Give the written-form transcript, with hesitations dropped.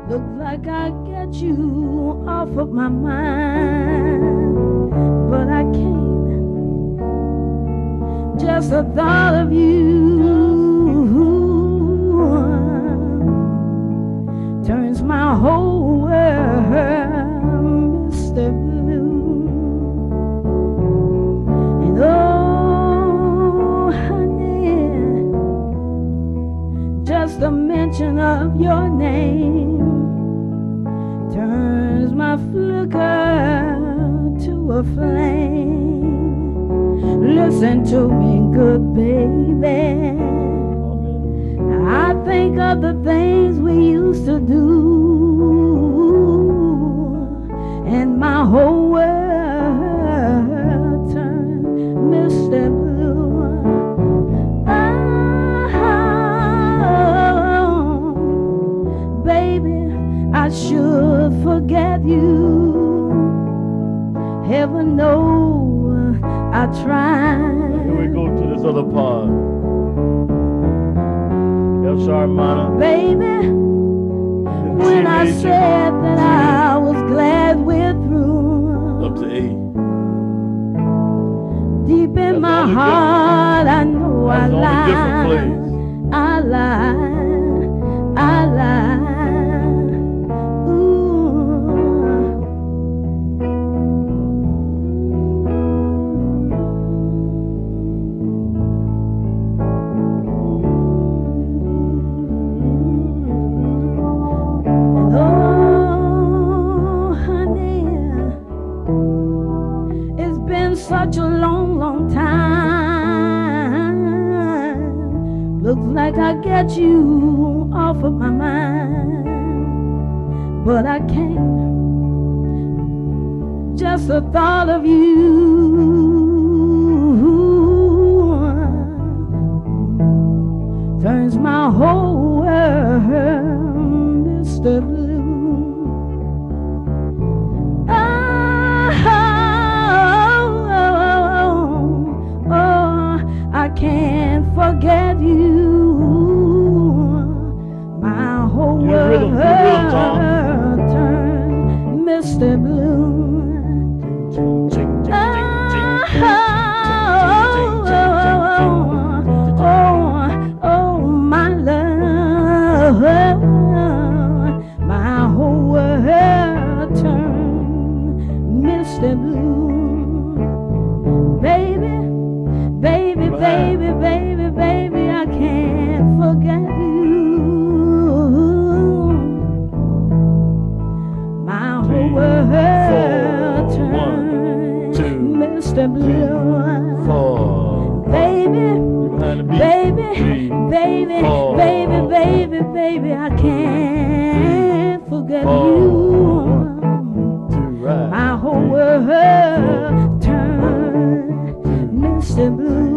Looks like I get you off of my mind, but I can't. Just the thought of you turns my whole world Mr. Blue. And oh, honey, just the mention of your name turns my flicker to a flame. Listen to me, good baby. I think of the things we used to do, and my whole world turned Mr. Blue. Oh, baby, I should forget you. Heaven knows I tried. Here we go to this other part. El Sharmana. Baby, when I said that I was glad we're through, Up to E. deep in my heart I know I lied. I lied. I lied. Ooh. And oh, honey, it's been such a long, long time. Looks like I get you off of my mind, but I can't. Just the thought of you turns my whole world Mr. Blue. I can't forget you. My whole world turned Mr. Blue. Oh, my love, my whole world turned Mr. Blue. Baby, baby, baby, baby, baby, I can't forget you. My whole world turned Mr. Blue. Baby, baby, baby, baby, baby, baby, I can't forget you. My whole world turned Mr. Blue.